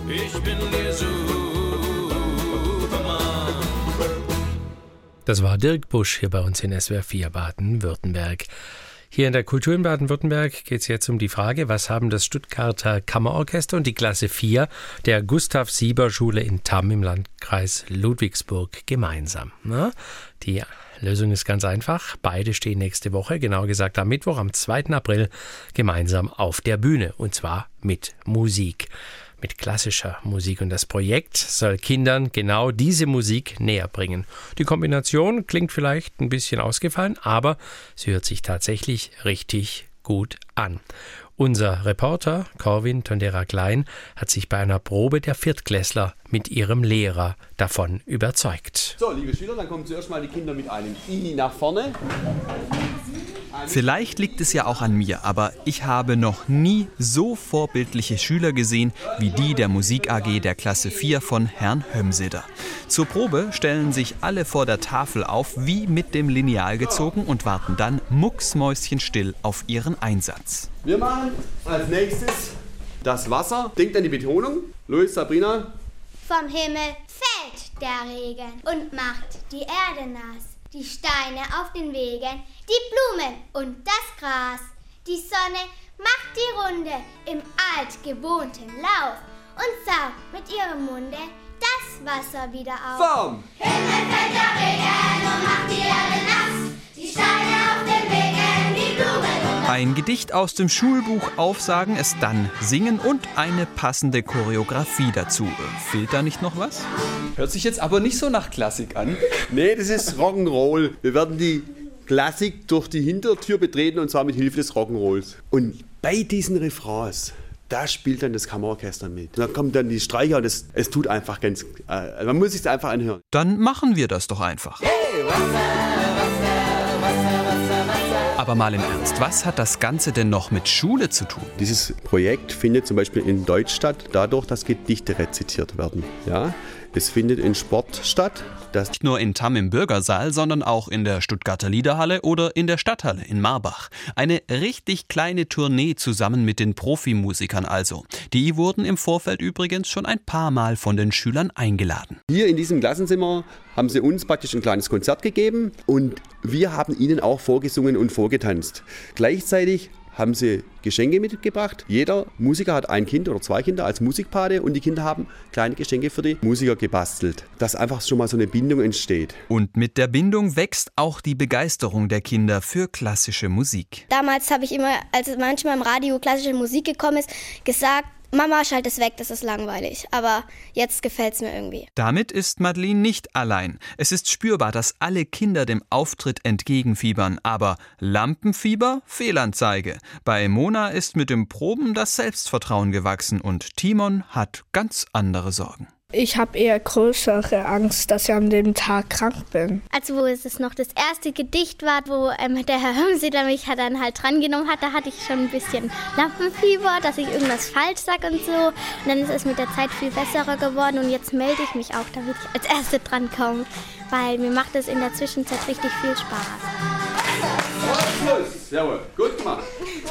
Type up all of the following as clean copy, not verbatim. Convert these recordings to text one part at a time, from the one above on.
ich bin der Superman. Das war Dirk Busch hier bei uns in SWR 4 Baden-Württemberg. Hier in der Kultur in Baden-Württemberg geht es jetzt um die Frage, was haben das Stuttgarter Kammerorchester und die Klasse 4 der Gustav-Sieber-Schule in Tamm im Landkreis Ludwigsburg gemeinsam? Na, die Lösung ist ganz einfach. Beide stehen nächste Woche, genauer gesagt am Mittwoch, am 2. April, gemeinsam auf der Bühne. Und zwar mit Musik. Mit klassischer Musik. Und das Projekt soll Kindern genau diese Musik näher bringen. Die Kombination klingt vielleicht ein bisschen ausgefallen, aber sie hört sich tatsächlich richtig gut an. Unser Reporter Corwin Tondera-Klein hat sich bei einer Probe der Viertklässler mit ihrem Lehrer davon überzeugt. So, liebe Schüler, dann kommen zuerst mal die Kinder mit einem I nach vorne. Vielleicht liegt es ja auch an mir, aber ich habe noch nie so vorbildliche Schüler gesehen wie die der Musik AG der Klasse 4 von Herrn Hömseder. Zur Probe stellen sich alle vor der Tafel auf, wie mit dem Lineal gezogen und warten dann mucksmäuschenstill auf ihren Einsatz. Wir machen als nächstes das Wasser. Denkt an die Betonung. Los, Sabrina. Vom Himmel fällt der Regen und macht die Erde nass. Die Steine auf den Wegen, die Blumen und das Gras. Die Sonne macht die Runde im altgewohnten Lauf und saugt mit ihrem Munde das Wasser wieder auf. Vom Himmel fällt der Regen und macht die Erde nass. Die Steine auf den Wegen, die Blumen und Ein Gedicht aus dem Schulbuch aufsagen, es dann singen und eine passende Choreografie dazu. Fehlt da nicht noch was? Hört sich jetzt aber nicht so nach Klassik an. Nee, das ist Rock'n'Roll. Wir werden die Klassik durch die Hintertür betreten und zwar mit Hilfe des Rock'n'Rolls. Und bei diesen Refrains, da spielt dann das Kammerorchester mit. Da kommen dann die Streicher und es tut einfach ganz... man muss sich einfach anhören. Dann machen wir das doch einfach. Hey, Aber mal im Ernst, was hat das Ganze denn noch mit Schule zu tun? Dieses Projekt findet zum Beispiel in Deutsch statt, dadurch, dass Gedichte rezitiert werden. Ja? Es findet in Sport statt. Nicht nur in Tamm im Bürgersaal, sondern auch in der Stuttgarter Liederhalle oder in der Stadthalle in Marbach. Eine richtig kleine Tournee zusammen mit den Profimusikern also. Die wurden im Vorfeld übrigens schon ein paar Mal von den Schülern eingeladen. Hier in diesem Klassenzimmer haben sie uns praktisch ein kleines Konzert gegeben und wir haben ihnen auch vorgesungen und vorgetanzt. Gleichzeitig haben sie Geschenke mitgebracht. Jeder Musiker hat ein Kind oder zwei Kinder als Musikpate und die Kinder haben kleine Geschenke für die Musiker gebastelt, dass einfach schon mal so eine Bindung entsteht. Und mit der Bindung wächst auch die Begeisterung der Kinder für klassische Musik. Damals habe ich immer, als manchmal im Radio klassische Musik gekommen ist, gesagt, Mama, schalt es weg, das ist langweilig. Aber jetzt gefällt es mir irgendwie. Damit ist Madeleine nicht allein. Es ist spürbar, dass alle Kinder dem Auftritt entgegenfiebern. Aber Lampenfieber? Fehlanzeige. Bei Mona ist mit dem Proben das Selbstvertrauen gewachsen und Timon hat ganz andere Sorgen. Ich habe eher größere Angst, dass ich an dem Tag krank bin. Also wo es noch das erste Gedicht war, wo der Herr Hömseder mich dann halt drangenommen hat, da hatte ich schon ein bisschen Lampenfieber, dass ich irgendwas falsch sage und so. Und dann ist es mit der Zeit viel besserer geworden und jetzt melde ich mich auch, damit ich als Erste drankomme, weil mir macht es in der Zwischenzeit richtig viel Spaß. Jawohl, gut gemacht.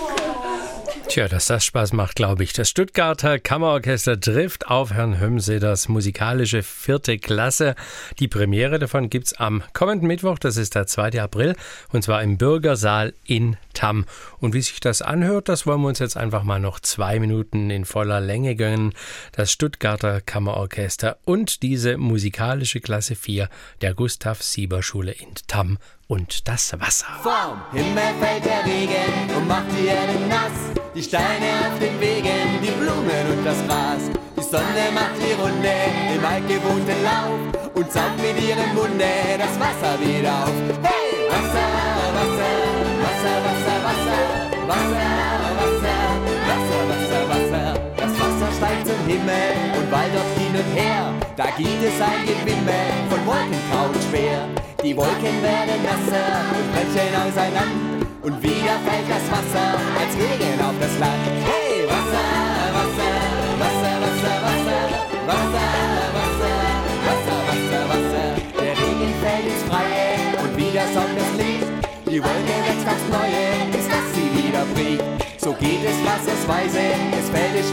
Tja, dass das Spaß macht, glaube ich. Das Stuttgarter Kammerorchester trifft auf Herrn Hömseders musikalische 4. Klasse. Die Premiere davon gibt's am kommenden Mittwoch, das ist der 2. April, und zwar im Bürgersaal in Tamm. Und wie sich das anhört, das wollen wir uns jetzt einfach mal noch 2 Minuten in voller Länge gönnen. Das Stuttgarter Kammerorchester und diese musikalische Klasse 4 der Gustav-Sieber-Schule in Tamm und das Wasser. Vom Himmel fällt der Regen und macht die Erde nass. Die Steine auf den Wegen, die Blumen und das Gras. Die Sonne macht die Runde im altgewohnten Lauf und saugt mit ihrem Munde das Wasser wieder auf. Hey! Wasser, Wasser, Wasser, Wasser, Wasser, Wasser, Wasser, Wasser, Wasser, Wasser. Das Wasser steigt zum Himmel und waldert hin und her. Da gibt es ein Gewimmel von Wolkengrau und schwer. Die Wolken werden nasser und brechen auseinander. Und wieder fällt das Wasser als Regen auf das Land. Hey, Wasser, Wasser, Wasser, Wasser, Wasser, Wasser, Wasser, Wasser, Wasser, Wasser. Der Regen fällt ins Freie und wieder sorgt das Licht. Die Wolke wächst aufs Neue, bis dass sie wieder bricht. So geht es wassersweise, es fällt, es